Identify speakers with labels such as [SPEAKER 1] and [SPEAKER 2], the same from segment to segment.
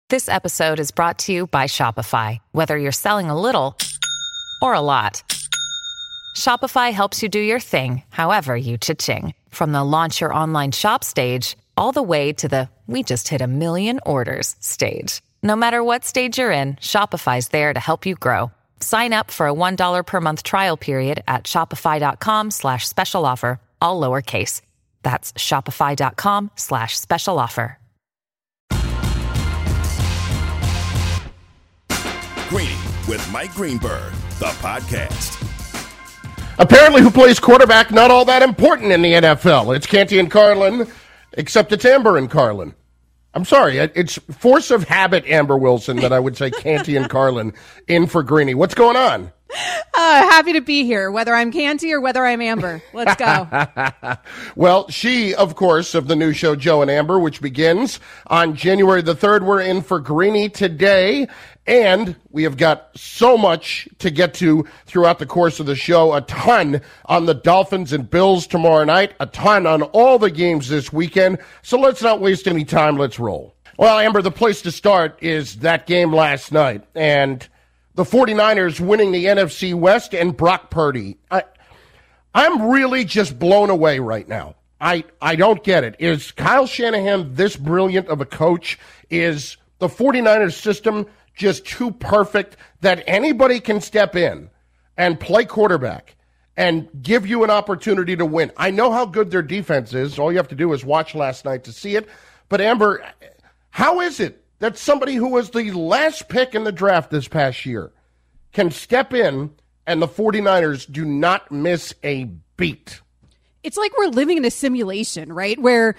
[SPEAKER 1] This episode is brought to you by Shopify. Whether you're selling a little or a lot, Shopify helps you do your thing, however you cha-ching. From the launch your online shop stage, all the way to the we just hit 1 million orders stage. No matter what stage you're in, Shopify's there to help you grow. Sign up for a $1 per month trial period at shopify.com/special offer, all lowercase. That's shopify.com/special offer.
[SPEAKER 2] Greeny with Mike Greenberg, the podcast.
[SPEAKER 3] Apparently, who plays quarterback, not all that important in the NFL. It's Canty and Carlin, except it's Amber and Carlin. I'm sorry, it's force of habit, Amber Wilson, that I would say Canty and Carlin in for Greeny. What's going on?
[SPEAKER 4] Happy to be here, whether I'm Canty or whether I'm Amber. Let's go.
[SPEAKER 3] Well, she, of course, of the new show Joe and Amber, which begins on January the 3rd. We're in for Greeny today, and we have got so much to get to throughout the course of the show. A ton on the Dolphins and Bills tomorrow night, a ton on all the games this weekend. So let's not waste any time. Let's roll. Well, Amber, the place to start is that game last night, and the 49ers winning the NFC West and Brock Purdy. I'm really just blown away right now. I don't get it. Is Kyle Shanahan this brilliant of a coach? Is the 49ers system just too perfect that anybody can step in and play quarterback and give you an opportunity to win? I know how good their defense is. All you have to do is watch last night to see it. But, Amber, how is it that somebody who was the last pick in the draft this past year can step in and the 49ers do not miss a beat?
[SPEAKER 4] It's like we're living in a simulation, right? Where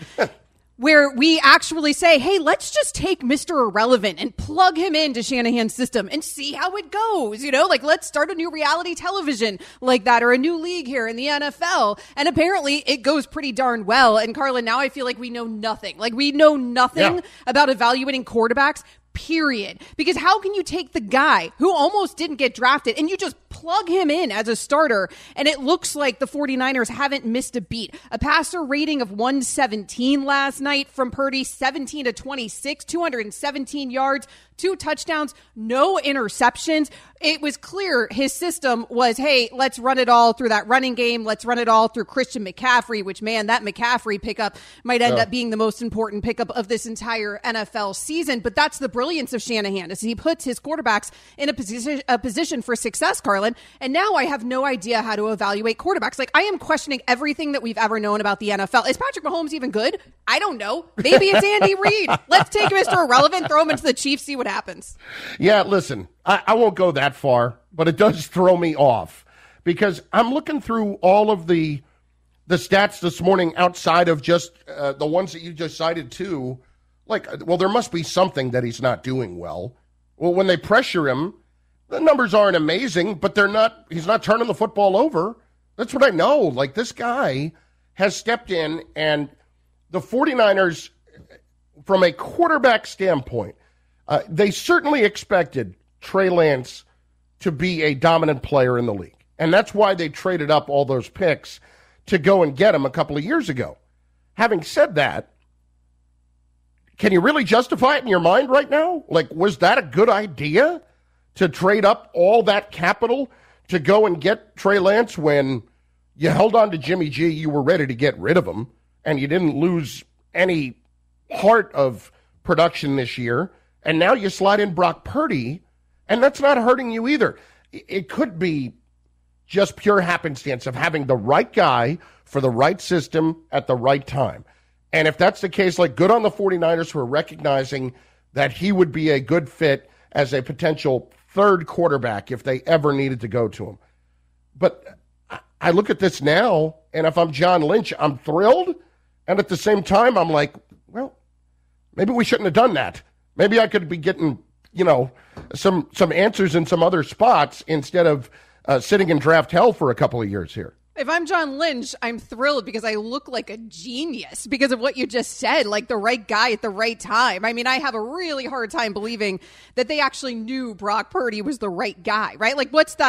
[SPEAKER 4] we actually say, hey, let's just take Mr. Irrelevant and plug him into Shanahan's system and see how it goes. You know, like let's start a new reality television like that or a new league here in the NFL. And apparently it goes pretty darn well. And Carlin, now I feel like we know nothing. Like we know nothing about evaluating quarterbacks, period. Because how can you take the guy who almost didn't get drafted and you just plug him in as a starter, and it looks like the 49ers haven't missed a beat? A passer rating of 117 last night from Purdy, 17 to 26, 217 yards, 2 touchdowns, no interceptions. It was clear his system was, hey, let's run it all through that running game. Let's run it all through Christian McCaffrey, which, man, that McCaffrey pickup might end up being the most important pickup of this entire NFL season. But that's the brilliance of Shanahan, is he puts his quarterbacks in a position for success, Carlin. And now I have no idea how to evaluate quarterbacks. Like, I am questioning everything that we've ever known about the NFL. Is Patrick Mahomes even good? I don't know. Maybe it's Andy Reid. Let's take Mr. Irrelevant, throw him into the Chiefs, see what happens.
[SPEAKER 3] Yeah, listen, I won't go that far, but it does throw me off because I'm looking through all of the stats this morning outside of just the ones that you just cited too. Like, well, there must be something that he's not doing well. Well, when they pressure him, the numbers aren't amazing, but he's not turning the football over. That's what I know. Like, this guy has stepped in, and the 49ers, from a quarterback standpoint, they certainly expected Trey Lance to be a dominant player in the league. And that's why they traded up all those picks to go and get him a couple of years ago. Having said that, can you really justify it in your mind right now? Like, was that a good idea to trade up all that capital to go and get Trey Lance when you held on to Jimmy G, you were ready to get rid of him, and you didn't lose any part of production this year, and now you slide in Brock Purdy, and that's not hurting you either. It could be just pure happenstance of having the right guy for the right system at the right time. And if that's the case, like, good on the 49ers who are recognizing that he would be a good fit as a potential third quarterback if they ever needed to go to him. But I look at this now, and if I'm John Lynch, I'm thrilled. And at the same time, I'm like, well, maybe we shouldn't have done that. Maybe I could be getting, some answers in some other spots instead of sitting in draft hell for a couple of years here.
[SPEAKER 4] If I'm John Lynch, I'm thrilled because I look like a genius because of what you just said, like the right guy at the right time. I mean, I have a really hard time believing that they actually knew Brock Purdy was the right guy, right? Like, what's that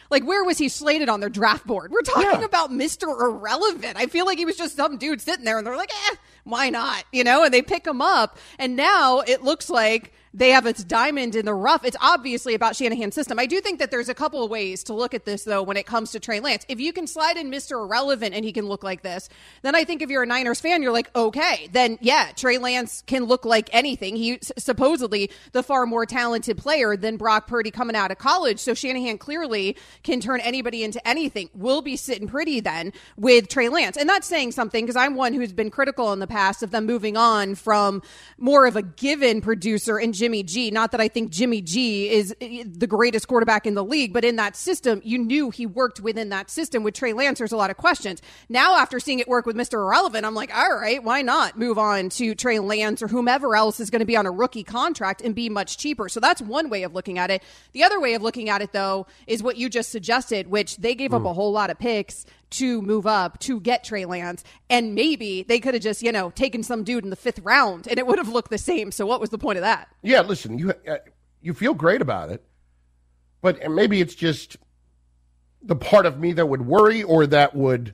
[SPEAKER 4] Like, where was he slated on their draft board? We're talking about Mr. Irrelevant. I feel like he was just some dude sitting there, and they're like, why not? And they pick him up, and now it looks like they have its diamond in the rough. It's obviously about Shanahan's system. I do think that there's a couple of ways to look at this, though, when it comes to Trey Lance. If you can slide in Mr. Irrelevant and he can look like this, then I think if you're a Niners fan, you're like, okay, then yeah, Trey Lance can look like anything. He's supposedly the far more talented player than Brock Purdy coming out of college. So Shanahan clearly can turn anybody into anything. We'll be sitting pretty then with Trey Lance. And that's saying something, because I'm one who's been critical in the past of them moving on from more of a given producer and Jimmy G. Not that I think Jimmy G is the greatest quarterback in the league, but in that system, you knew he worked within that system. With Trey Lance, there's a lot of questions. Now, after seeing it work with Mr. Irrelevant, I'm like, all right, why not move on to Trey Lance or whomever else is going to be on a rookie contract and be much cheaper? So that's one way of looking at it. The other way of looking at it, though, is what you just suggested, which they gave up a whole lot of picks to move up to get Trey Lance, and maybe they could have just, taken some dude in the 5th round and it would have looked the same. So what was the point of that?
[SPEAKER 3] Yeah, listen, you feel great about it, but maybe it's just the part of me that would worry, or that would,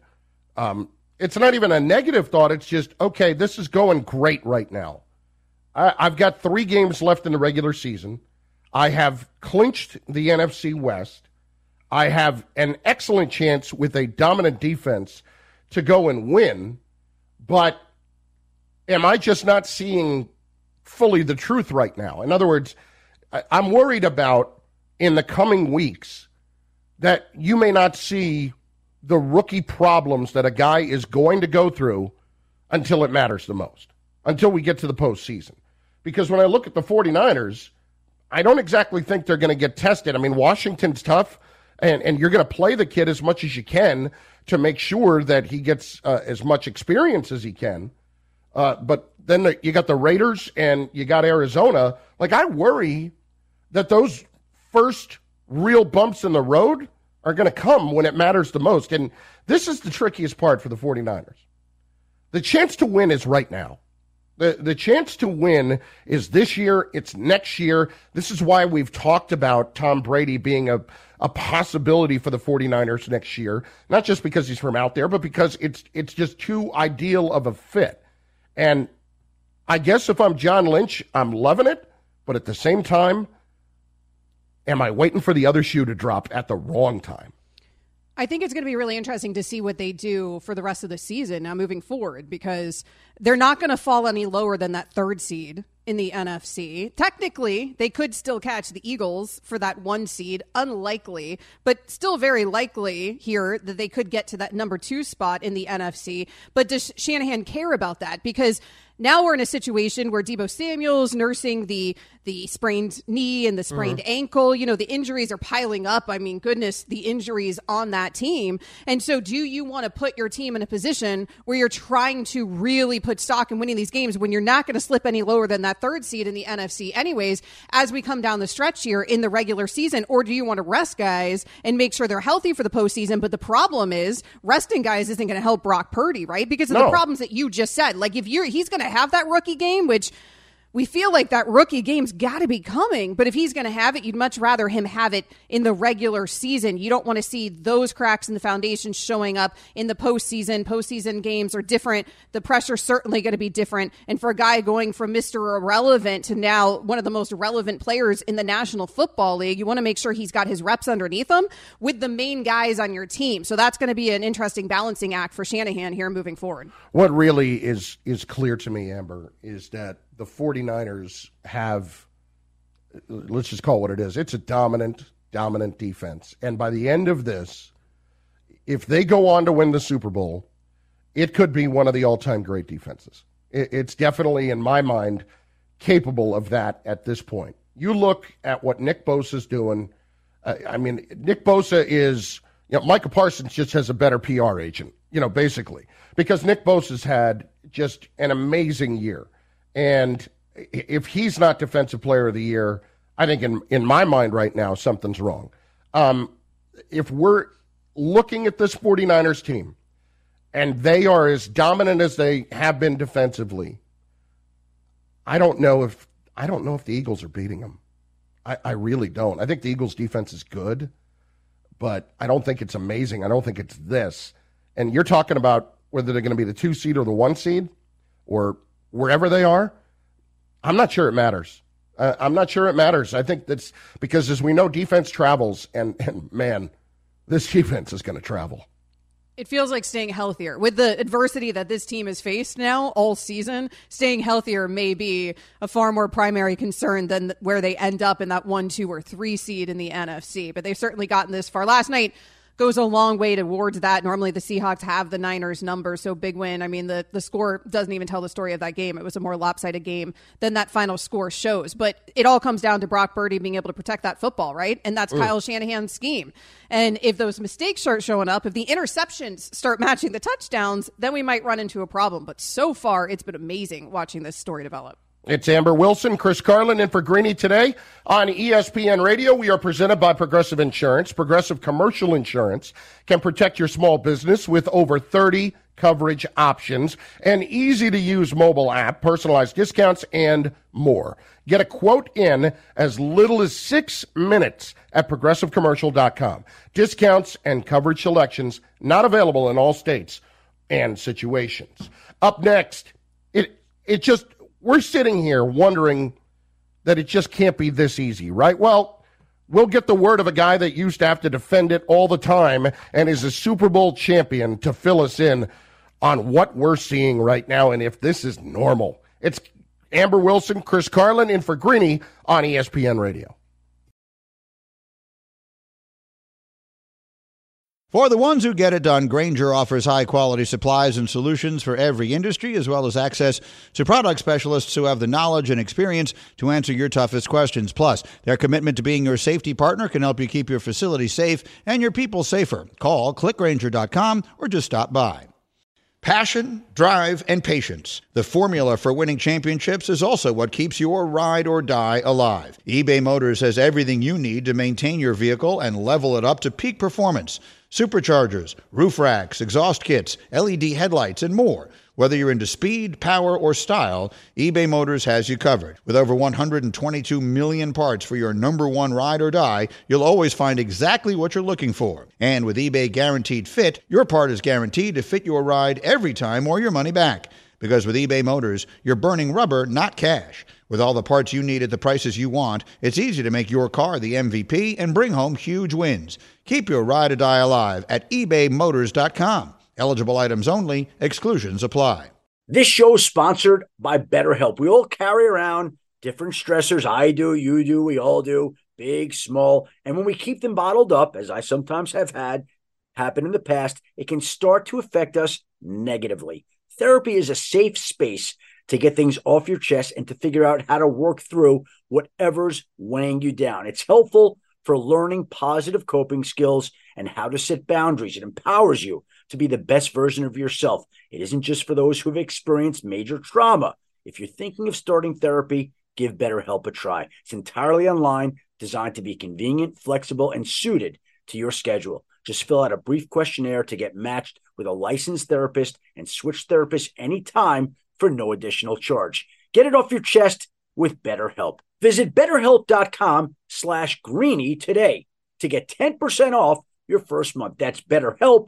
[SPEAKER 3] it's not even a negative thought. It's just, okay, this is going great right now. I've got 3 games left in the regular season. I have clinched the NFC West. I have an excellent chance with a dominant defense to go and win, but am I just not seeing fully the truth right now? In other words, I'm worried about in the coming weeks that you may not see the rookie problems that a guy is going to go through until it matters the most, until we get to the postseason. Because when I look at the 49ers, I don't exactly think they're going to get tested. I mean, Washington's tough. And you're going to play the kid as much as you can to make sure that he gets as much experience as he can. But then you got the Raiders and you got Arizona. Like, I worry that those first real bumps in the road are going to come when it matters the most. And this is the trickiest part for the 49ers. The chance to win is right now. The chance to win is this year. It's next year. This is why we've talked about Tom Brady being a possibility for the 49ers next year, not just because he's from out there, but because it's just too ideal of a fit. And I guess if I'm John Lynch, I'm loving it, but at the same time, am I waiting for the other shoe to drop at the wrong time?
[SPEAKER 4] I think it's going to be really interesting to see what they do for the rest of the season now moving forward, because they're not going to fall any lower than that 3rd seed in the NFC. Technically, they could still catch the Eagles for that 1 seed. Unlikely, but still very likely here that they could get to that number 2 spot in the NFC. But does Shanahan care about that? Because now we're in a situation where Deebo Samuel's nursing the sprained knee and the sprained ankle. The injuries are piling up. I mean, goodness, the injuries on that team. And so do you want to put your team in a position where you're trying to really put stock in winning these games when you're not going to slip any lower than that 3rd seed in the NFC anyways as we come down the stretch here in the regular season? Or do you want to rest guys and make sure they're healthy for the postseason? But the problem is resting guys isn't going to help Brock Purdy, right? Because of the problems that you just said. Like, if he's going to have that rookie game, which we feel like that rookie game's got to be coming, but if he's going to have it, you'd much rather him have it in the regular season. You don't want to see those cracks in the foundation showing up in the postseason. Postseason games are different. The pressure's certainly going to be different. And for a guy going from Mr. Irrelevant to now one of the most relevant players in the National Football League, you want to make sure he's got his reps underneath him with the main guys on your team. So that's going to be an interesting balancing act for Shanahan here moving forward.
[SPEAKER 3] What really is clear to me, Amber, is that the 49ers have, let's just call it what it is. It's a dominant defense. And by the end of this, if they go on to win the Super Bowl, it could be one of the all-time great defenses. It's definitely, in my mind, capable of that at this point. You look at what Nick Bosa's doing. Nick Bosa is, Micah Parsons just has a better PR agent, basically, because Nick Bosa's had just an amazing year. And if he's not Defensive Player of the Year, I think in my mind right now, something's wrong. If we're looking at this 49ers team and they are as dominant as they have been defensively, I don't know if the Eagles are beating them. I really don't. I think the Eagles' defense is good, but I don't think it's amazing. I don't think it's this. And you're talking about whether they're going to be the 2 seed or the 1 seed or wherever they are. I'm not sure it matters. I'm not sure it matters. I think that's because, as we know, defense travels, and man, this defense is going to travel.
[SPEAKER 4] It feels like staying healthier. With the adversity that this team has faced now all season, staying healthier may be a far more primary concern than where they end up in that 1, 2, or 3 seed in the NFC. But they've certainly gotten this far. Last night goes a long way towards that. Normally the Seahawks have the Niners number, so big win. I mean, the score doesn't even tell the story of that game. It was a more lopsided game than that final score shows. But it all comes down to Brock Purdy being able to protect that football, right? And that's Kyle Shanahan's scheme. And if those mistakes start showing up, if the interceptions start matching the touchdowns, then we might run into a problem. But so far, it's been amazing watching this story develop.
[SPEAKER 3] It's Amber Wilson, Chris Carlin, and for Greeny today on ESPN Radio. We are presented by Progressive Insurance. Progressive Commercial Insurance can protect your small business with over 30 coverage options, an easy-to-use mobile app, personalized discounts, and more. Get a quote in as little as 6 minutes at ProgressiveCommercial.com. Discounts and coverage selections not available in all states and situations. Up next, we're sitting here wondering that it just can't be this easy, right? Well, we'll get the word of a guy that used to have to defend it all the time and is a Super Bowl champion to fill us in on what we're seeing right now and if this is normal. It's Amber Wilson, Chris Carlin, in for Greeny on ESPN Radio.
[SPEAKER 5] For the ones who get it done, Grainger offers high-quality supplies and solutions for every industry, as well as access to product specialists who have the knowledge and experience to answer your toughest questions. Plus, their commitment to being your safety partner can help you keep your facility safe and your people safer. Call, clickgrainger.com, or just stop by. Passion, drive, and patience. The formula for winning championships is also what keeps your ride or die alive. eBay Motors has everything you need to maintain your vehicle and level it up to peak performance. Superchargers, roof racks, exhaust kits, LED headlights, and more. Whether you're into speed, power, or style, eBay Motors has you covered. With over 122 million parts for your number one ride or die, you'll always find exactly what you're looking for. And with eBay Guaranteed Fit, your part is guaranteed to fit your ride every time or your money back. Because with eBay Motors, you're burning rubber, not cash. With all the parts you need at the prices you want, it's easy to make your car the MVP and bring home huge wins. Keep your ride or die alive at ebaymotors.com. Eligible items only. Exclusions apply.
[SPEAKER 6] This show is sponsored by BetterHelp. We all carry around different stressors. I do, you do, we all do, big, small. And when we keep them bottled up, as I sometimes have had happen in the past, it can start to affect us negatively. Therapy is a safe space to get things off your chest and to figure out how to work through whatever's weighing you down. It's helpful for learning positive coping skills and how to set boundaries. It empowers you to be the best version of yourself. It isn't just for those who have experienced major trauma. If you're thinking of starting therapy, give BetterHelp a try. It's entirely online, designed to be convenient, flexible, and suited to your schedule. Just fill out a brief questionnaire to get matched with a licensed therapist and switch therapists anytime for no additional charge. Get it off your chest with BetterHelp. Visit BetterHelp.com/Greeny today to get 10% off your first month. That's BetterHelp,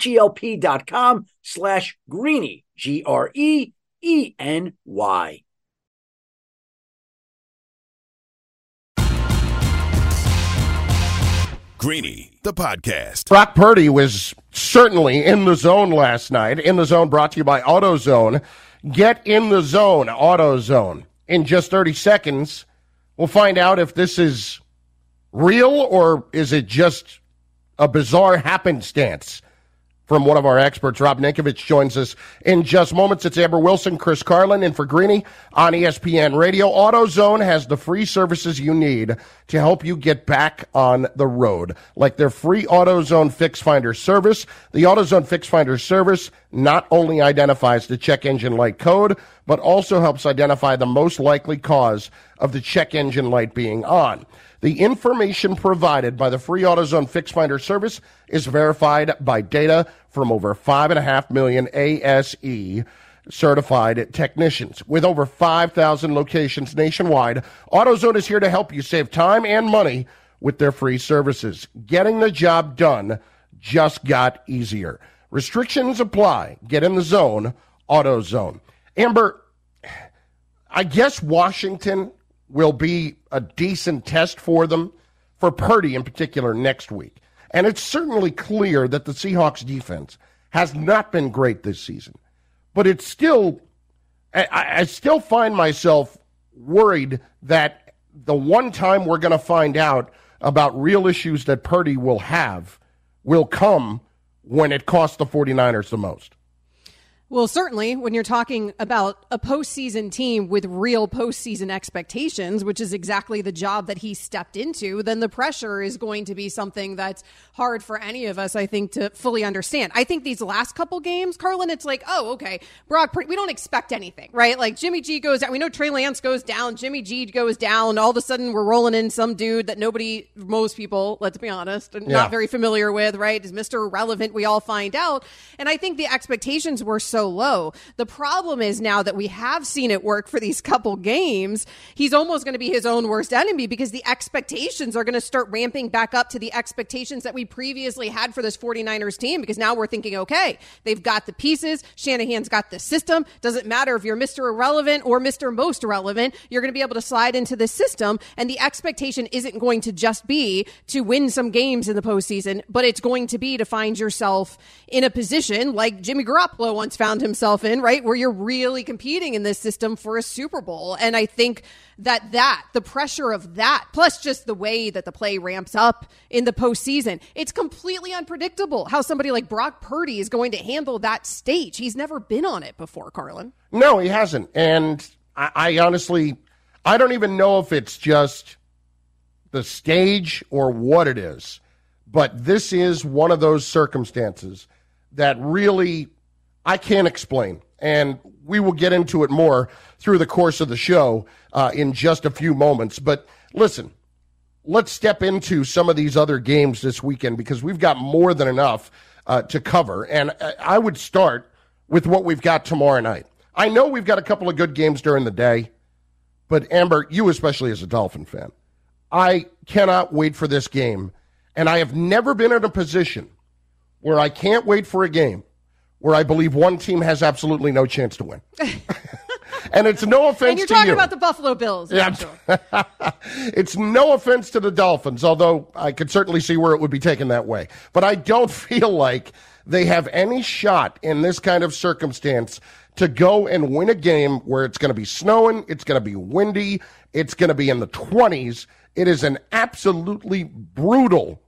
[SPEAKER 6] HELP.com/Greeny, GREENY.
[SPEAKER 2] Greeny, the podcast.
[SPEAKER 3] Brock Purdy was certainly in the zone last night. In the Zone brought to you by AutoZone. Get in the zone, AutoZone. In just 30 seconds, we'll find out if this is real or is it just a bizarre happenstance. From one of our experts, Rob Ninkovich, joins us in just moments. It's Amber Wilson, Chris Carlin, and for Greeny on ESPN Radio. AutoZone has the free services you need to help you get back on the road, like their free AutoZone Fix Finder service. The AutoZone Fix Finder service not only identifies the check engine light code, but also helps identify the most likely cause of the check engine light being on. The information provided by the free AutoZone Fix Finder service is verified by data from over 5.5 million ASE certified technicians. With over 5,000 locations nationwide, AutoZone is here to help you save time and money with their free services. Getting the job done just got easier. Restrictions apply. Get in the zone, AutoZone. Amber, I guess Washington will be a decent test for them, for Purdy in particular, next week. And it's certainly clear that the Seahawks defense has not been great this season. But it's still, I still find myself worried that the one time we're going to find out about real issues that Purdy will have will come when it costs the 49ers the most.
[SPEAKER 4] Well, certainly when you're talking about a postseason team with real postseason expectations, which is exactly the job that he stepped into, then the pressure is going to be something that's hard for any of us, I think, to fully understand. I think these last couple games, Carlin, it's like, oh, okay, Brock, we don't expect anything, right? Like Jimmy G goes down. We know Trey Lance goes down. Jimmy G goes down. All of a sudden we're rolling in some dude that most people, let's be honest, are not very familiar with, right? Is Mr. Irrelevant, we all find out. And I think the expectations were so low. The problem is now that we have seen it work for these couple games, he's almost going to be his own worst enemy because the expectations are going to start ramping back up to the expectations that we previously had for this 49ers team, because now we're thinking, okay, they've got the pieces. Shanahan's got the system. Doesn't matter if you're Mr. Irrelevant or Mr. Most Irrelevant, you're going to be able to slide into this system. And the expectation isn't going to just be to win some games in the postseason, but it's going to be to find yourself in a position like Jimmy Garoppolo once found himself in, right? Where you're really competing in this system for a Super Bowl. And I think that the pressure of that, plus just the way that the play ramps up in the postseason, it's completely unpredictable how somebody like Brock Purdy is going to handle that stage. He's never been on it before, Carlin.
[SPEAKER 3] No, he hasn't. And I honestly, I don't even know if it's just the stage or what it is. But this is one of those circumstances that really I can't explain, and we will get into it more through the course of the show in just a few moments. But listen, let's step into some of these other games this weekend because we've got more than enough to cover. And I would start with what we've got tomorrow night. I know we've got a couple of good games during the day, but Amber, you especially as a Dolphin fan, I cannot wait for this game. And I have never been in a position where I can't wait for a game where I believe one team has absolutely no chance to win. And it's no offense to you.
[SPEAKER 4] And you're talking about the Buffalo Bills.
[SPEAKER 3] Yeah. It's no offense to the Dolphins, although I could certainly see where it would be taken that way. But I don't feel like they have any shot in this kind of circumstance to go and win a game where it's going to be snowing, it's going to be windy, it's going to be in the 20s. It is an absolutely brutal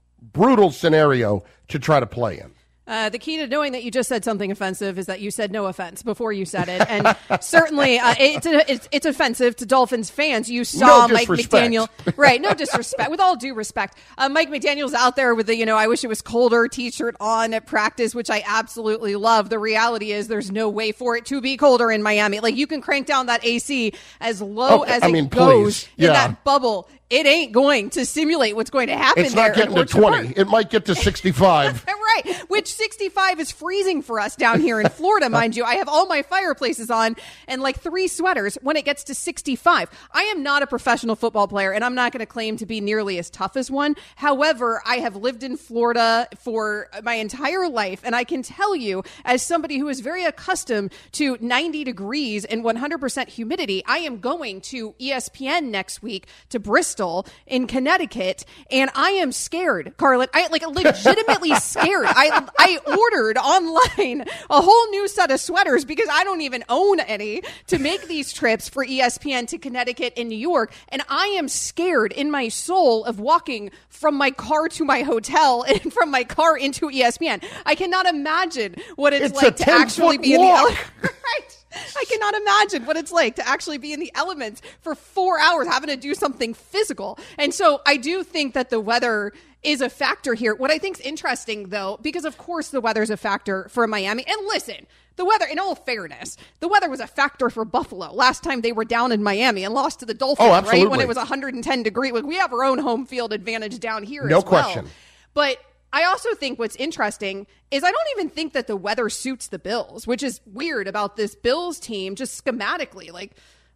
[SPEAKER 3] scenario to try to play in.
[SPEAKER 4] The key to knowing that you just said something offensive is that you said no offense before you said it. And certainly it's offensive to Dolphins fans. You saw Mike McDaniel. Right, no disrespect. With all due respect. Mike McDaniel's out there with the, I wish it was colder t-shirt on at practice, which I absolutely love. The reality is there's no way for it to be colder in Miami. Like, you can crank down that AC as low as it goes in that bubble. It ain't going to simulate what's going to happen.
[SPEAKER 3] It's not getting to 20. It might get to 65.
[SPEAKER 4] Right, which 65 is freezing for us down here in Florida, mind you. I have all my fireplaces on and like 3 sweaters when it gets to 65. I am not a professional football player, and I'm not going to claim to be nearly as tough as one. However, I have lived in Florida for my entire life, and I can tell you, as somebody who is very accustomed to 90 degrees and 100% humidity, I am going to ESPN next week to Bristol in Connecticut, and I am scared, Carlin. I legitimately scared. I ordered online a whole new set of sweaters because I don't even own any to make these trips for ESPN to Connecticut and New York, and I am scared in my soul of walking from my car to my hotel and from my car into ESPN. I cannot imagine what it's like to actually be in the elements. Right. I cannot imagine what it's like to actually be in the elements for 4 hours having to do something physical. And so I do think that the weather is a factor here. What I think is interesting, though, because of course the weather is a factor for Miami. And listen, the weather, in all fairness, the weather was a factor for Buffalo last time they were down in Miami and lost to the Dolphins, right? When it was 110 degrees. Like, we have our own home field advantage down here as well.
[SPEAKER 3] No question.
[SPEAKER 4] But I also think what's interesting is I don't even think that the weather suits the Bills, which is weird about this Bills team just schematically. Like,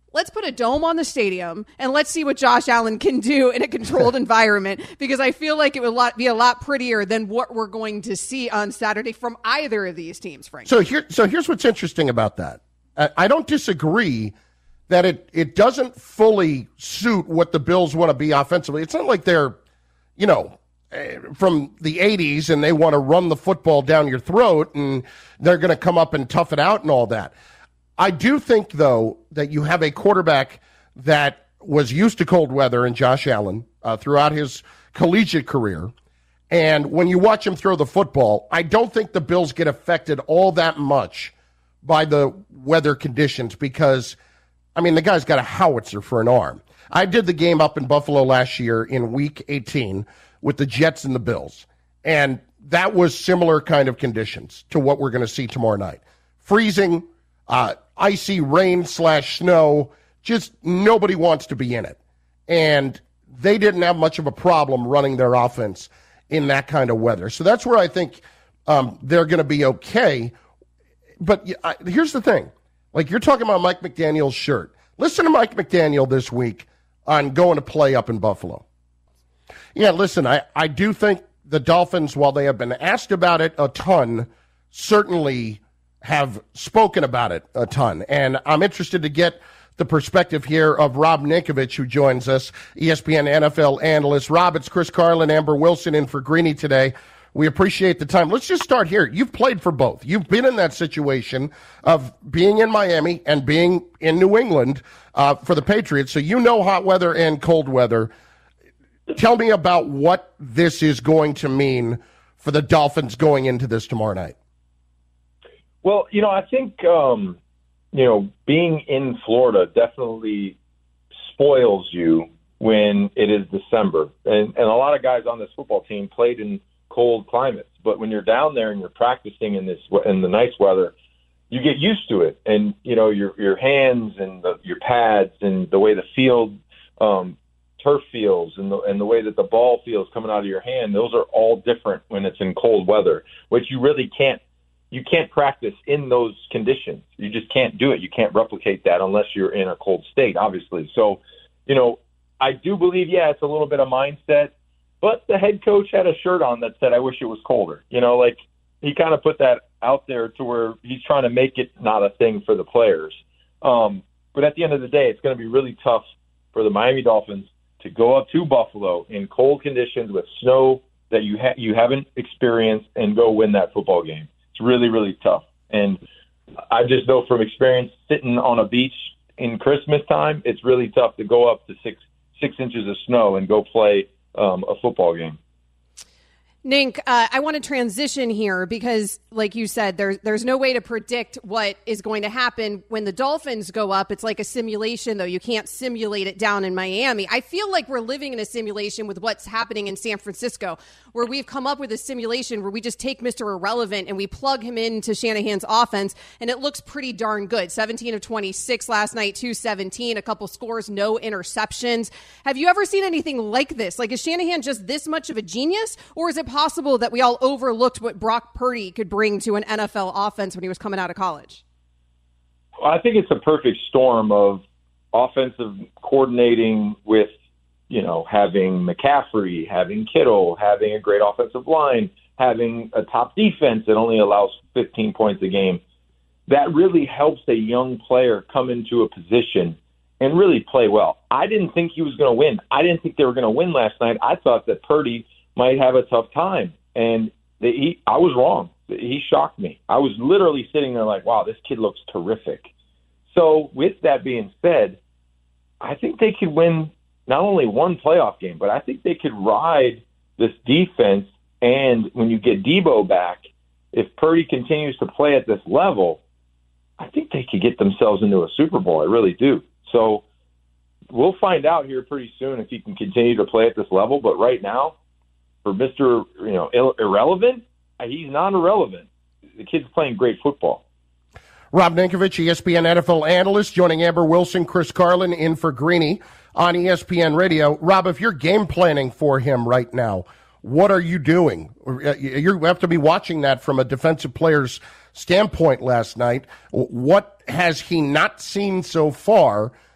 [SPEAKER 4] let's put a dome on the stadium and let's see what Josh Allen can do in a controlled environment, because I feel like it would be a lot prettier than what we're going to see on Saturday from either of these teams, frankly.
[SPEAKER 3] So here's what's interesting about that. I don't disagree that it doesn't fully suit what the Bills want to be offensively. It's not like they're, from the 80s and they want to run the football down your throat and they're going to come up and tough it out and all that. I do think, though, that you have a quarterback that was used to cold weather in Josh Allen throughout his collegiate career. And when you watch him throw the football, I don't think the Bills get affected all that much by the weather conditions because, the guy's got a howitzer for an arm. I did the game up in Buffalo last year in Week 18 with the Jets and the Bills, and that was similar kind of conditions to what we're going to see tomorrow night. Freezing, icy rain/snow, just nobody wants to be in it. And they didn't have much of a problem running their offense in that kind of weather. So that's where I think they're going to be okay. But here's the thing. Like, you're talking about Mike McDaniel's shirt. Listen to Mike McDaniel this week on going to play up in Buffalo. Yeah, listen, I do think the Dolphins, while they have been asked about it a ton, certainly have spoken about it a ton. And I'm interested to get the perspective here of Rob Ninkovich, who joins us, ESPN NFL analyst. Rob, it's Chris Carlin, Amber Wilson in for Greeny today. We appreciate the time. Let's just start here. You've played for both. You've been in that situation of being in Miami and being in New England for the Patriots, so you know hot weather and cold weather. Tell me about what this is going to mean for the Dolphins going into this tomorrow night.
[SPEAKER 7] Well, I think, being in Florida definitely spoils you when it is December. And a lot of guys on this football team played in cold climates. But when you're down there and you're practicing in the nice weather, you get used to it. And, your hands and your pads and the way the field turf feels and the way that the ball feels coming out of your hand, those are all different when it's in cold weather, which you really can't practice in those conditions. You just can't do it. You can't replicate that unless you're in a cold state, obviously. So, I do believe, it's a little bit of mindset, but the head coach had a shirt on that said, I wish it was colder. He kind of put that out there to where he's trying to make it not a thing for the players. But at the end of the day, it's going to be really tough for the Miami Dolphins to go up to Buffalo in cold conditions with snow that you haven't experienced and go win that football game. It's really, really tough. And I just know from experience sitting on a beach in Christmas time, it's really tough to go up to six inches of snow and go play a football game.
[SPEAKER 4] Nink, I want to transition here because, like you said, there's no way to predict what is going to happen when the Dolphins go up. It's like a simulation, though. You can't simulate it down in Miami. I feel like we're living in a simulation with what's happening in San Francisco, where we've come up with a simulation where we just take Mr. Irrelevant and we plug him into Shanahan's offense, and it looks pretty darn good. 17 of 26 last night, 217, a couple scores, no interceptions. Have you ever seen anything like this? Like, is Shanahan just this much of a genius, or is it possible that we all overlooked what Brock Purdy could bring to an NFL offense when he was coming out of college?
[SPEAKER 7] I think it's a perfect storm of offensive coordinating with, having McCaffrey, having Kittle, having a great offensive line, having a top defense that only allows 15 points a game. That really helps a young player come into a position and really play well. I didn't think he was going to win. I didn't think they were going to win last night. I thought that Purdy might have a tough time. And I was wrong. He shocked me. I was literally sitting there like, wow, this kid looks terrific. So with that being said, I think they could win not only one playoff game, but I think they could ride this defense. And when you get Debo back, if Purdy continues to play at this level, I think they could get themselves into a Super Bowl. I really do. So we'll find out here pretty soon if he can continue to play at this level. But right now, for Mr. Irrelevant, he's not irrelevant. The kid's playing great football.
[SPEAKER 3] Rob Ninkovich, ESPN NFL analyst, joining Amber Wilson, Chris Carlin in for Greeny on ESPN Radio. Rob, if you're game planning for him right now, what are you doing? You have to be watching that from a defensive player's standpoint last night. What has he not seen so far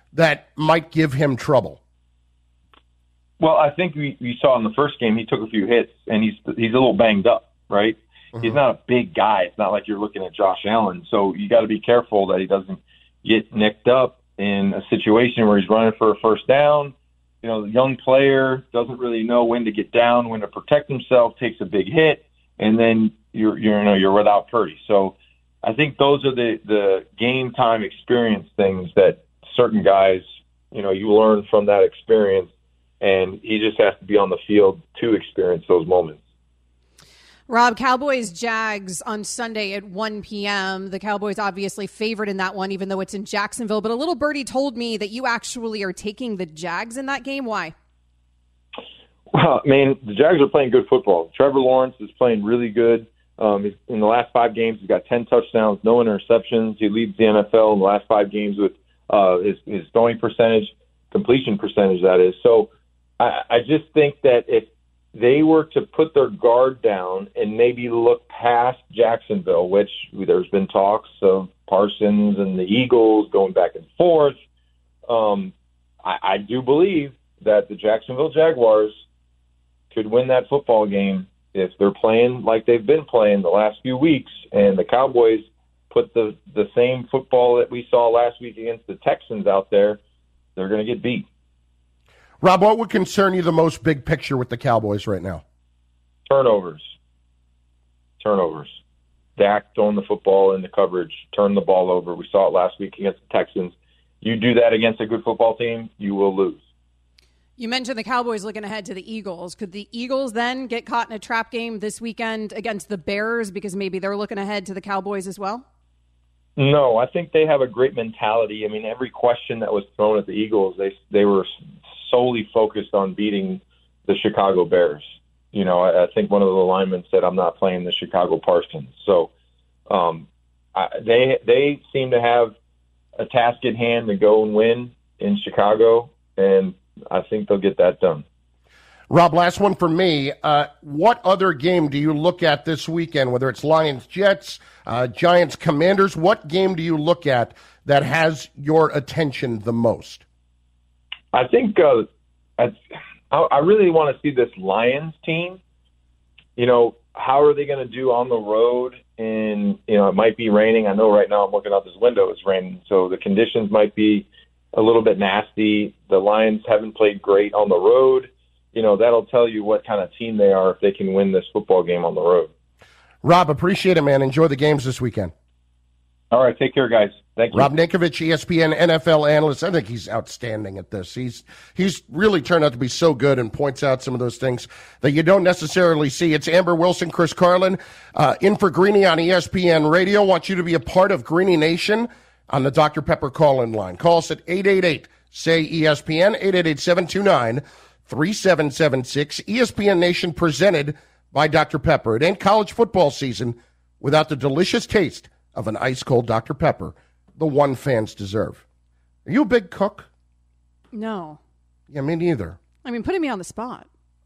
[SPEAKER 3] that might give him trouble?
[SPEAKER 7] Well, I think we saw in the first game he took a few hits, and he's a little banged up, right? Mm-hmm. He's not a big guy. It's not like you're looking at Josh Allen. So you got to be careful that he doesn't get nicked up in a situation where he's running for a first down. You know, the young player doesn't really know when to get down, when to protect himself, takes a big hit, and then you're without Purdy. So I think those are the game time experience things that certain guys, you learn from that experience, and he just has to be on the field to experience those moments.
[SPEAKER 4] Rob, Cowboys-Jags on Sunday at 1 p.m. The Cowboys obviously favored in that one, even though it's in Jacksonville. But a little birdie told me that you actually are taking the Jags in that game. Why?
[SPEAKER 7] Well, the Jags are playing good football. Trevor Lawrence is playing really good. In the last 5 games, he's got 10 touchdowns, no interceptions. He leads the NFL in the last 5 games with his throwing percentage, completion percentage, that is. So I just think that if they were to put their guard down and maybe look past Jacksonville, which there's been talks of Parsons and the Eagles going back and forth, I do believe that the Jacksonville Jaguars could win that football game if they're playing like they've been playing the last few weeks, and the Cowboys put the same football that we saw last week against the Texans out there, they're going to get beat.
[SPEAKER 3] Rob, what would concern you the most big picture with the Cowboys right now?
[SPEAKER 7] Turnovers. Dak throwing the football in the coverage, turn the ball over. We saw it last week against the Texans. You do that against a good football team, you will lose.
[SPEAKER 4] You mentioned the Cowboys looking ahead to the Eagles. Could the Eagles then get caught in a trap game this weekend against the Bears because maybe they're looking ahead to the Cowboys as well?
[SPEAKER 7] No, I think they have a great mentality. Every question that was thrown at the Eagles, they were solely focused on beating the Chicago Bears. I think one of the linemen said, "I'm not playing the Chicago Parsons." So they seem to have a task at hand to go and win in Chicago, and I think they'll get that done.
[SPEAKER 3] Rob, last one for me. What other game do you look at this weekend, whether it's Lions-Jets, Giants-Commanders? What game do you look at that has your attention the most?
[SPEAKER 7] I think I really want to see this Lions team. How are they going to do on the road? And, it might be raining. I know right now I'm looking out this window, it's raining. So the conditions might be a little bit nasty. The Lions haven't played great on the road. That'll tell you what kind of team they are if they can win this football game on the road.
[SPEAKER 3] Rob, appreciate it, man. Enjoy the games this weekend.
[SPEAKER 7] All right, take care, guys. Thank you.
[SPEAKER 3] Rob Ninkovich, ESPN NFL analyst. I think he's outstanding at this. He's really turned out to be so good and points out some of those things that you don't necessarily see. It's Amber Wilson, Chris Carlin, in for Greeny on ESPN Radio. Want you to be a part of Greeny Nation on the Dr. Pepper call-in line. Call us at 888-SAY-ESPN, 888-729-3776. ESPN Nation presented by Dr. Pepper. It ain't college football season without the delicious taste of an ice-cold Dr. Pepper, the one fans deserve. Are you a big cook?
[SPEAKER 4] No.
[SPEAKER 3] Yeah, me neither.
[SPEAKER 4] Putting me on the spot.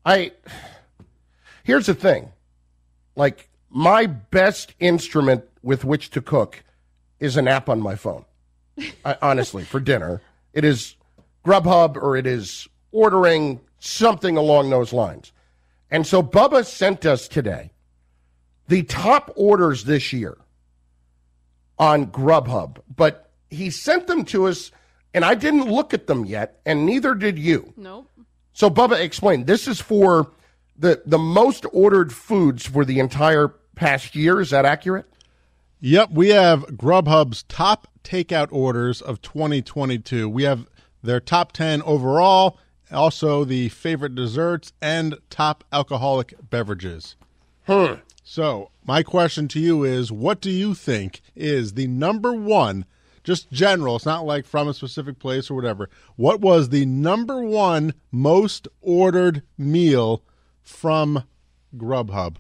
[SPEAKER 3] Here's the thing. My best instrument with which to cook is an app on my phone. Honestly, for dinner. It is Grubhub or it is ordering something along those lines. And so Bubba sent us today the top orders this year on Grubhub, but he sent them to us, and I didn't look at them yet, and neither did you.
[SPEAKER 4] Nope.
[SPEAKER 3] So, Bubba, explain. This is for the most ordered foods for the entire past year. Is that accurate?
[SPEAKER 8] Yep. We have Grubhub's top takeout orders of 2022. We have their top 10 overall, also the favorite desserts, and top alcoholic beverages. So, my question to you is, what do you think is the number one, just general, it's not like from a specific place or whatever, what was the number one most ordered meal from Grubhub?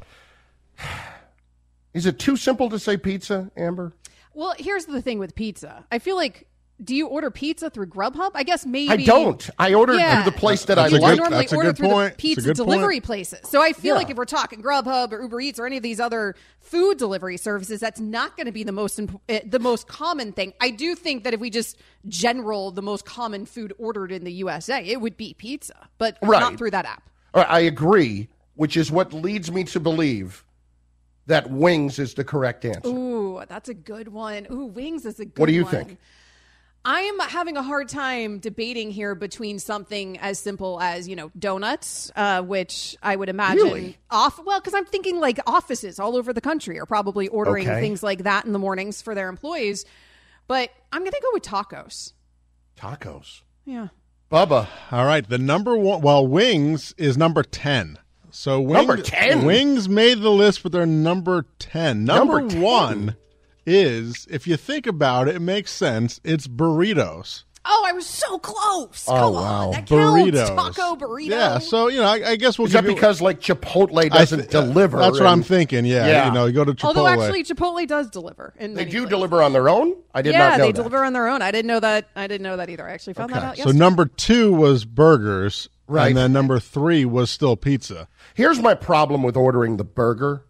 [SPEAKER 3] Is it too simple to say pizza, Amber?
[SPEAKER 4] Well, here's the thing with pizza. I feel like do you order pizza through Grubhub? I guess maybe.
[SPEAKER 3] I don't. I order through the place that I
[SPEAKER 8] That's a
[SPEAKER 3] like.
[SPEAKER 8] good-
[SPEAKER 4] normally
[SPEAKER 8] that's a
[SPEAKER 4] order
[SPEAKER 8] good
[SPEAKER 4] through
[SPEAKER 8] point.
[SPEAKER 4] the pizza
[SPEAKER 8] That's a good
[SPEAKER 4] delivery
[SPEAKER 8] point.
[SPEAKER 4] places. So I feel
[SPEAKER 3] Yeah.
[SPEAKER 4] like if we're talking Grubhub or Uber Eats or any of these other food delivery services, that's not going to be the most common thing. I do think that if we just the most common food ordered in the USA, it would be pizza, but not through that app.
[SPEAKER 3] I agree, which is what leads me to believe that wings is the correct answer.
[SPEAKER 4] Ooh, that's a good one. Ooh, wings is a good one.
[SPEAKER 3] What do you think?
[SPEAKER 4] I am having a hard time debating here between something as simple as, donuts, which I would imagine
[SPEAKER 3] Really?
[SPEAKER 4] because I'm thinking like offices all over the country are probably ordering
[SPEAKER 3] Okay.
[SPEAKER 4] things like that in the mornings for their employees. But I'm going to go with tacos.
[SPEAKER 3] Tacos.
[SPEAKER 4] Yeah.
[SPEAKER 3] Bubba.
[SPEAKER 8] All right, the number one. Well, wings is number 10. So
[SPEAKER 3] Number 10?
[SPEAKER 8] Wings made the list, but they're number 10. Number
[SPEAKER 3] Number 10.
[SPEAKER 8] 1 is, if you think about it, it makes sense. It's burritos.
[SPEAKER 4] Oh, I was so close.
[SPEAKER 3] Oh,
[SPEAKER 4] Come
[SPEAKER 3] wow.
[SPEAKER 4] on. That
[SPEAKER 8] Burritos.
[SPEAKER 4] counts. Taco burrito.
[SPEAKER 8] Yeah, so, I guess we'll
[SPEAKER 3] Is
[SPEAKER 8] give
[SPEAKER 3] that
[SPEAKER 8] you...
[SPEAKER 3] because like Chipotle doesn't deliver?
[SPEAKER 8] That's what I'm
[SPEAKER 3] and
[SPEAKER 8] thinking, yeah.
[SPEAKER 3] Yeah.
[SPEAKER 8] You go to Chipotle.
[SPEAKER 4] Although actually Chipotle does deliver.
[SPEAKER 3] They
[SPEAKER 4] many
[SPEAKER 3] do
[SPEAKER 4] places.
[SPEAKER 3] deliver on their own? I did not
[SPEAKER 4] Yeah,
[SPEAKER 3] know
[SPEAKER 4] they
[SPEAKER 3] that.
[SPEAKER 4] deliver on their own. I didn't know that. I didn't know that either. I actually found that out
[SPEAKER 8] So
[SPEAKER 4] yesterday.
[SPEAKER 8] number 2 was burgers.
[SPEAKER 3] Right.
[SPEAKER 8] And then number 3 was still pizza.
[SPEAKER 3] Here's my problem with ordering the burger.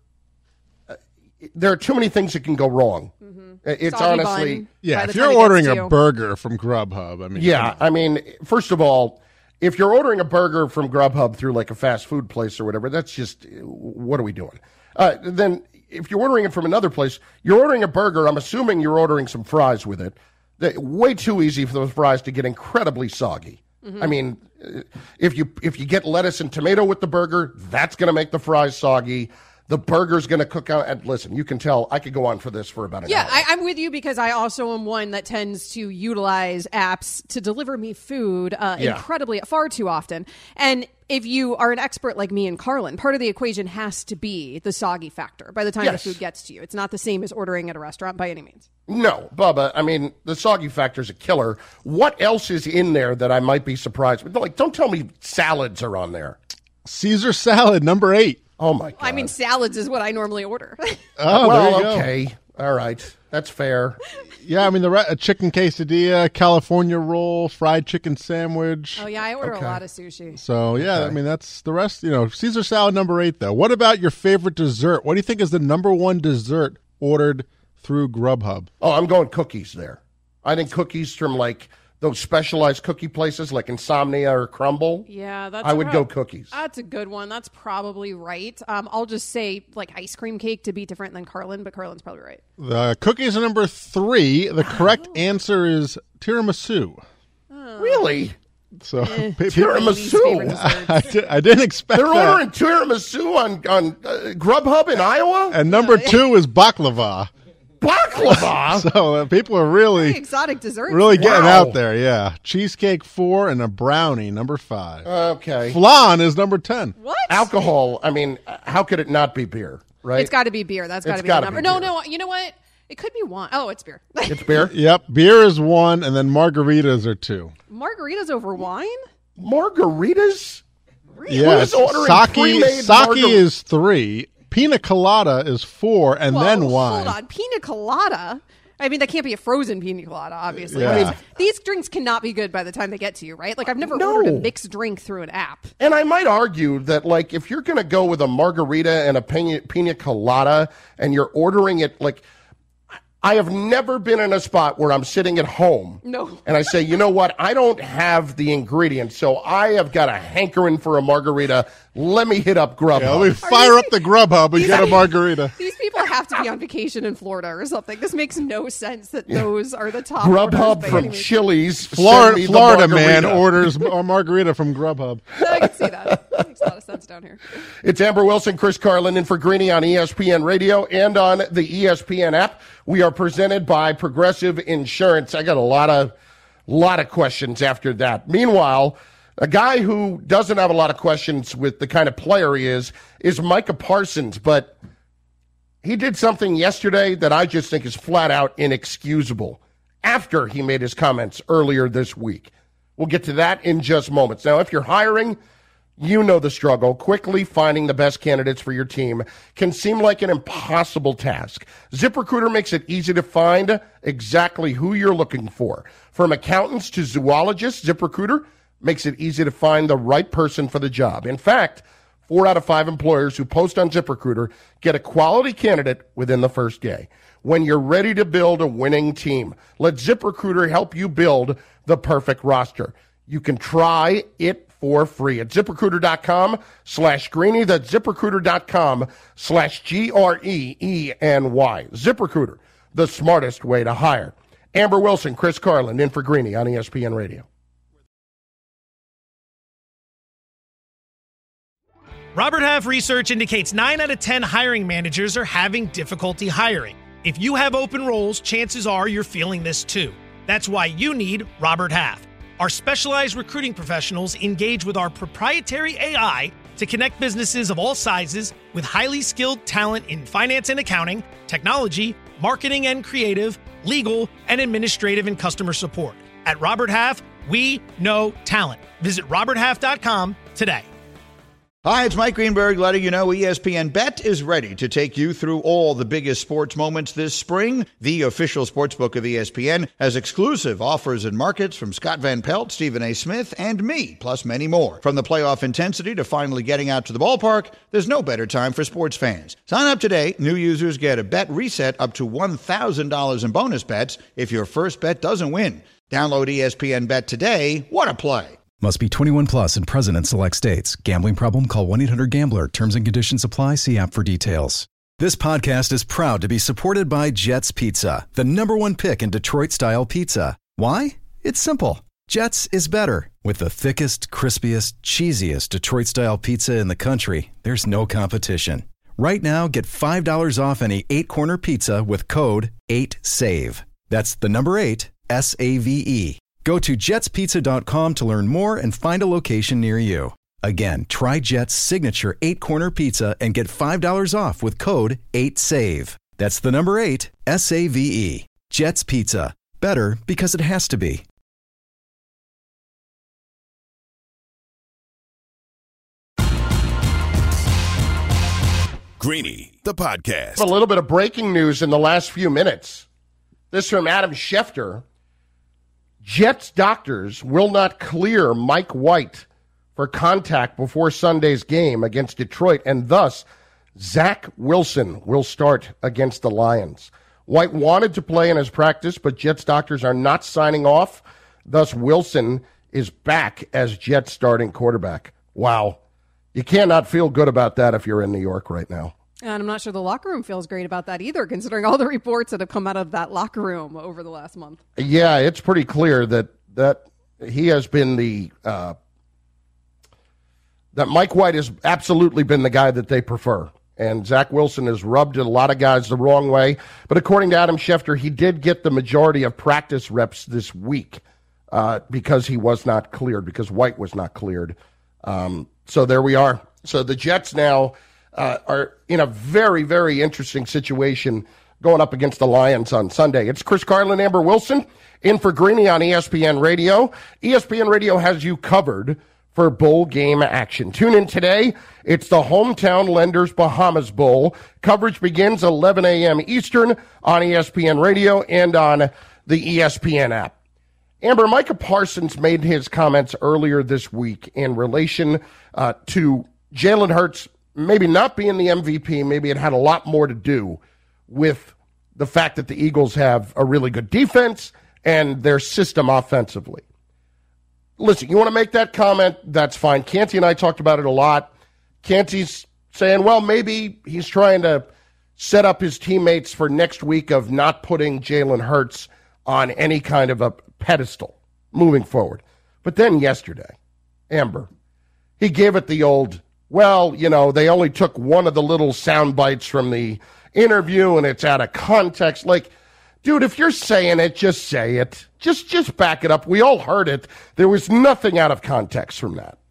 [SPEAKER 3] There are too many things that can go wrong. It's
[SPEAKER 4] Soggy
[SPEAKER 3] honestly...
[SPEAKER 4] bun.
[SPEAKER 8] Yeah,
[SPEAKER 4] By the
[SPEAKER 8] if
[SPEAKER 4] time
[SPEAKER 8] you're
[SPEAKER 4] it gets
[SPEAKER 8] ordering
[SPEAKER 4] to
[SPEAKER 8] a
[SPEAKER 4] you.
[SPEAKER 8] burger from Grubhub, I mean...
[SPEAKER 3] Yeah, I mean, first of all, if you're ordering a burger from Grubhub through like a fast food place or whatever, that's just, what are we doing? Then if you're ordering it from another place, you're ordering a burger, I'm assuming you're ordering some fries with it. Way too easy for those fries to get incredibly soggy. I mean, if you get lettuce and tomato with the burger, that's going to make the fries soggy. The burger's going to cook out. And listen, you can tell I could go on for this for about an hour.
[SPEAKER 4] I'm with you because I also am one that tends to utilize apps to deliver me food far too often. And if you are an expert like me and Carlin, part of the equation has to be the soggy factor by the time
[SPEAKER 3] Yes.
[SPEAKER 4] the food gets to you. It's not the same as ordering at a restaurant by any means.
[SPEAKER 3] No, Bubba, I mean, the soggy factor's a killer. What else is in there that I might be surprised with? Like, don't tell me salads are on there.
[SPEAKER 8] Caesar salad, number 8.
[SPEAKER 3] Oh, my God.
[SPEAKER 4] I mean, salads is what I normally order.
[SPEAKER 8] Oh,
[SPEAKER 3] well,
[SPEAKER 8] there you go.
[SPEAKER 3] okay. All right. That's fair.
[SPEAKER 8] Yeah, I mean, a chicken quesadilla, California roll, fried chicken sandwich.
[SPEAKER 4] Oh, yeah, I order
[SPEAKER 3] Okay.
[SPEAKER 4] a lot of sushi.
[SPEAKER 8] So, yeah, I mean, that's the rest. Caesar salad, number 8, though. What about your favorite dessert? What do you think is the number 1 dessert ordered through Grubhub?
[SPEAKER 3] Oh, I'm going cookies there. I think cookies from, like, those specialized cookie places like Insomnia or Crumble.
[SPEAKER 4] Yeah,
[SPEAKER 3] I would go cookies.
[SPEAKER 4] That's a good one. That's probably right. I'll just say like ice cream cake to be different than Carlin, but Carlin's probably right.
[SPEAKER 8] The cookies are number 3. The correct answer is tiramisu.
[SPEAKER 3] Really?
[SPEAKER 8] So,
[SPEAKER 3] Tiramisu?
[SPEAKER 8] I didn't expect
[SPEAKER 3] They're
[SPEAKER 8] that.
[SPEAKER 3] ordering tiramisu on Grubhub in Iowa?
[SPEAKER 8] And number 2 is baklava.
[SPEAKER 3] Baklava?
[SPEAKER 8] So people are
[SPEAKER 4] Very
[SPEAKER 8] really,
[SPEAKER 4] exotic desserts.
[SPEAKER 8] really getting
[SPEAKER 3] Wow.
[SPEAKER 8] out there. Yeah, cheesecake 4 and a brownie number 5.
[SPEAKER 3] Okay.
[SPEAKER 8] Flan is number 10.
[SPEAKER 4] What?
[SPEAKER 3] Alcohol, I mean, how could it not be beer, right?
[SPEAKER 4] It's got to be beer. That's got
[SPEAKER 3] It's
[SPEAKER 4] to be the
[SPEAKER 3] gotta
[SPEAKER 4] number.
[SPEAKER 3] be
[SPEAKER 4] No,
[SPEAKER 3] beer.
[SPEAKER 4] no. You know what? It could be wine. Oh, it's beer.
[SPEAKER 3] It's beer?
[SPEAKER 8] Yep, beer is 1, and then margaritas are 2.
[SPEAKER 4] Margaritas over wine?
[SPEAKER 3] Margaritas?
[SPEAKER 8] Yes,
[SPEAKER 3] Who's ordering
[SPEAKER 8] sake
[SPEAKER 3] pre-made
[SPEAKER 8] is 3. Pina colada is 4, and
[SPEAKER 4] Whoa,
[SPEAKER 8] then wine.
[SPEAKER 4] Hold on. Pina colada? I mean, that can't be a frozen pina colada, obviously.
[SPEAKER 8] Yeah.
[SPEAKER 4] I mean, these drinks cannot be good by the time they get to you, right? Like, I've never
[SPEAKER 3] No.
[SPEAKER 4] ordered a mixed drink through an app.
[SPEAKER 3] And I might argue that, like, if you're going to go with a margarita and a pina colada and you're ordering it, like, I have never been in a spot where I'm sitting at home
[SPEAKER 4] No.
[SPEAKER 3] and I say, you know what, I don't have the ingredients, so I have got a hankering for a margarita. Let me hit up Grubhub.
[SPEAKER 8] Yeah, let me fire up the Grubhub and get a margarita.
[SPEAKER 4] These people have to be on vacation in Florida or something. This makes no sense that those are the top orders
[SPEAKER 3] Grubhub
[SPEAKER 4] by
[SPEAKER 3] from
[SPEAKER 4] any means.
[SPEAKER 3] Chili's. send me
[SPEAKER 8] Florida
[SPEAKER 3] the
[SPEAKER 8] man
[SPEAKER 3] margarita.
[SPEAKER 8] orders a margarita from Grubhub.
[SPEAKER 4] I can see that. That makes a lot of sense down here.
[SPEAKER 3] It's Amber Wilson, Chris Carlin, in for Greeny on ESPN Radio and on the ESPN app. We are presented by Progressive Insurance. I got a lot of questions after that. Meanwhile, a guy who doesn't have a lot of questions with the kind of player he is Micah Parsons, but he did something yesterday that I just think is flat out inexcusable after he made his comments earlier this week. We'll get to that in just moments. Now, if you're hiring, You know the struggle. Quickly finding the best candidates for your team can seem like an impossible task. ZipRecruiter makes it easy to find exactly who you're looking for. From accountants to zoologists, ZipRecruiter makes it easy to find the right person for the job. In fact, 4 out of 5 employers who post on ZipRecruiter get a quality candidate within the first day. When you're ready to build a winning team, let ZipRecruiter help you build the perfect roster. You can try it for free at ZipRecruiter.com/Greeny. That's ZipRecruiter.com/GREENY. ZipRecruiter, the smartest way to hire. Amber Wilson, Chris Carlin, in for Greeny on ESPN Radio.
[SPEAKER 9] Robert Half research indicates 9 out of 10 hiring managers are having difficulty hiring. If you have open roles, chances are you're feeling this too. That's why you need Robert Half. Our specialized recruiting professionals engage with our proprietary AI to connect businesses of all sizes with highly skilled talent in finance and accounting, technology, marketing and creative, legal, and administrative and customer support. At Robert Half, we know talent. Visit roberthalf.com today.
[SPEAKER 5] Hi, it's Mike Greenberg letting you know ESPN Bet is ready to take you through all the biggest sports moments this spring. The official sportsbook of ESPN has exclusive offers and markets from Scott Van Pelt, Stephen A. Smith, and me, plus many more. From the playoff intensity to finally getting out to the ballpark, there's no better time for sports fans. Sign up today. New users get a bet reset up to $1,000 in bonus bets if your first bet doesn't win. Download ESPN Bet today. What a play.
[SPEAKER 10] Must be 21 plus and present in select states. Gambling problem? Call 1-800-GAMBLER. Terms and conditions apply. See app for details. This podcast is proud to be supported by Jets Pizza, the #1 pick in Detroit-style pizza. Why? It's simple. Jets is better. With the thickest, crispiest, cheesiest Detroit-style pizza in the country, there's no competition. Right now, get $5 off any 8-corner pizza with code 8SAVE. That's the number 8, SAVE. Go to jetspizza.com to learn more and find a location near you. Again, try Jet's signature 8-corner pizza and get $5 off with code 8SAVE. That's the number 8, SAVE. Jet's Pizza. Better because it has to be.
[SPEAKER 2] Greeny, the podcast.
[SPEAKER 3] A little bit of breaking news in the last few minutes. This from Adam Schefter. Jets doctors will not clear Mike White for contact before Sunday's game against Detroit, and thus Zach Wilson will start against the Lions. White wanted to play in his practice, but Jets doctors are not signing off. Thus, Wilson is back as Jets starting quarterback. Wow. You cannot feel good about that if you're in New York right now.
[SPEAKER 4] And I'm not sure the locker room feels great about that either, considering all the reports that have come out of that locker room over the last month.
[SPEAKER 3] Yeah, it's pretty clear that he has been that Mike White has absolutely been the guy that they prefer. And Zach Wilson has rubbed a lot of guys the wrong way. But according to Adam Schefter, he did get the majority of practice reps this week because he was not cleared, because White was not cleared. So there we are. So the Jets now are in a very, very interesting situation going up against the Lions on Sunday. It's Chris Carlin, Amber Wilson, in for Greeny on ESPN Radio. ESPN Radio has you covered for bowl game action. Tune in today. It's the Hometown Lenders Bahamas Bowl. Coverage begins 11 a.m. Eastern on ESPN Radio and on the ESPN app. Amber, Micah Parsons made his comments earlier this week in relation to Jalen Hurts maybe not being the MVP. Maybe it had a lot more to do with the fact that the Eagles have a really good defense and their system offensively. Listen, you want to make that comment, that's fine. Canty and I talked about it a lot. Canty's saying, well, maybe he's trying to set up his teammates for next week of not putting Jalen Hurts on any kind of a pedestal moving forward. But then yesterday, Amber, he gave it the old, well, you know, they only took one of the little sound bites from the interview and it's out of context. Like, dude, if you're saying it, just say it. Just back it up. We all heard it. There was nothing out of context from that.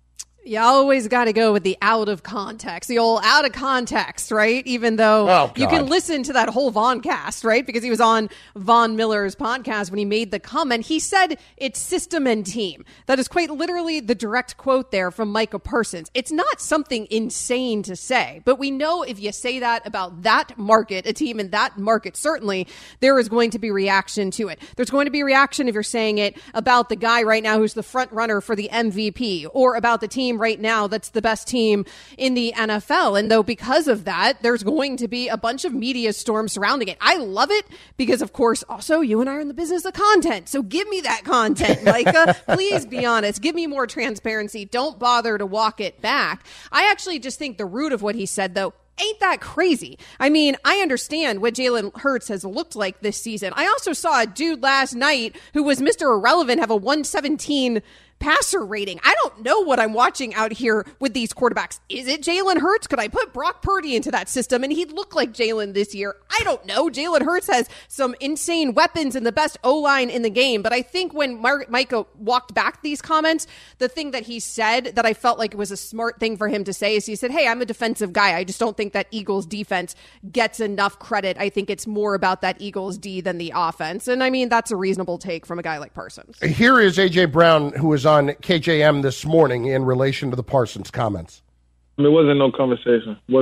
[SPEAKER 4] You always got to go with the out of context, the old out of context, right? Even though you can listen to that whole Vaughn cast, right? Because he was on Von Miller's podcast when he made the comment. He said it's system and team. That is quite literally the direct quote there from Micah Parsons. It's not something insane to say, but we know if you say that about that market, a team in that market, certainly there is going to be reaction to it. There's going to be reaction if you're saying it about the guy right now who's the front runner for the MVP, or about the team right now that's the best team in the NFL. And though because of that, there's going to be a bunch of media storms surrounding it. I love it because, of course, also you and I are in the business of content. So give me that content, Micah. Please be honest. Give me more transparency. Don't bother to walk it back. I actually just think the root of what he said, though, ain't that crazy. I mean, I understand what Jalen Hurts has looked like this season. I also saw a dude last night who was Mr. Irrelevant have a 117 passer rating. I don't know what I'm watching out here with these quarterbacks. Is it Jalen Hurts? Could I put Brock Purdy into that system and he'd look like Jalen this year? I don't know. Jalen Hurts has some insane weapons and the best O-line in the game. But I think when Micah walked back these comments, the thing that he said that I felt like it was a smart thing for him to say is he said, hey, I'm a defensive guy. I just don't think that Eagles defense gets enough credit. I think it's more about that Eagles D than the offense. And I mean, that's a reasonable take from a guy like Parsons.
[SPEAKER 3] Here is A.J. Brown, who was on KJM this morning in relation to the Parsons comments.
[SPEAKER 11] It wasn't no conversation. It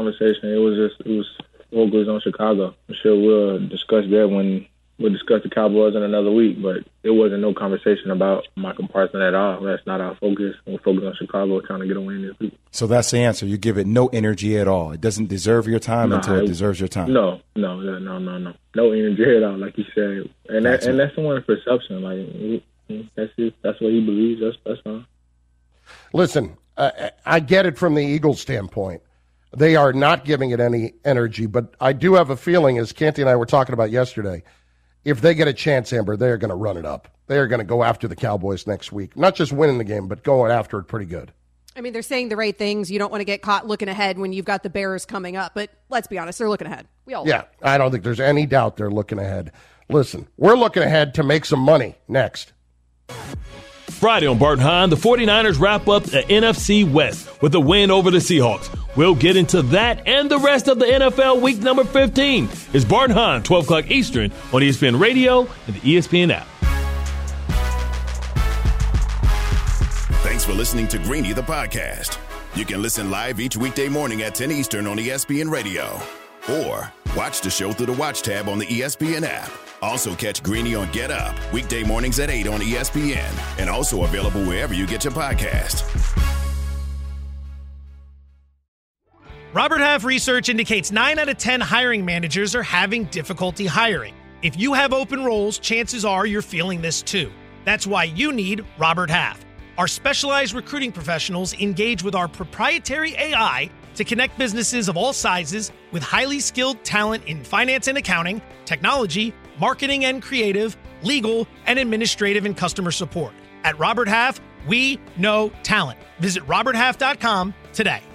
[SPEAKER 11] was focused on Chicago. I'm sure we'll discuss that when we'll discuss the Cowboys in another week, but it wasn't no conversation about Michael Parsons at all. That's not our focus. We're focused on Chicago trying to get a win this week.
[SPEAKER 12] So that's the answer. You give it no energy at all. It doesn't deserve your time until it deserves your time.
[SPEAKER 11] No. No energy at all, like you said. And that's someone's perception. Like, that's what he believes. That's fine.
[SPEAKER 3] Listen, I get it from the Eagles' standpoint. They are not giving it any energy, but I do have a feeling, as Canty and I were talking about yesterday, if they get a chance, Amber, they are going to run it up. They are going to go after the Cowboys next week. Not just winning the game, but going after it pretty good.
[SPEAKER 4] I mean, they're saying the right things. You don't want to get caught looking ahead when you've got the Bears coming up. But let's be honest, they're looking ahead.
[SPEAKER 3] I don't think there's any doubt they're looking ahead. Listen, we're looking ahead to make some money next.
[SPEAKER 13] Friday on Bart and Hahn, the 49ers wrap up the NFC West with a win over the Seahawks. We'll get into that and the rest of the NFL week number 15. It's Bart and Hahn, 12 o'clock Eastern on ESPN Radio and the ESPN app.
[SPEAKER 2] Thanks for listening to Greeny, the podcast. You can listen live each weekday morning at 10 Eastern on ESPN Radio. Or watch the show through the Watch tab on the ESPN app. Also catch Greeny on Get Up, weekday mornings at 8 on ESPN. And also available wherever you get your podcast.
[SPEAKER 9] Robert Half research indicates 9 out of 10 hiring managers are having difficulty hiring. If you have open roles, chances are you're feeling this too. That's why you need Robert Half. Our specialized recruiting professionals engage with our proprietary AI to connect businesses of all sizes with highly skilled talent in finance and accounting, technology, marketing and creative, legal, and administrative and customer support. At Robert Half, we know talent. Visit roberthalf.com today.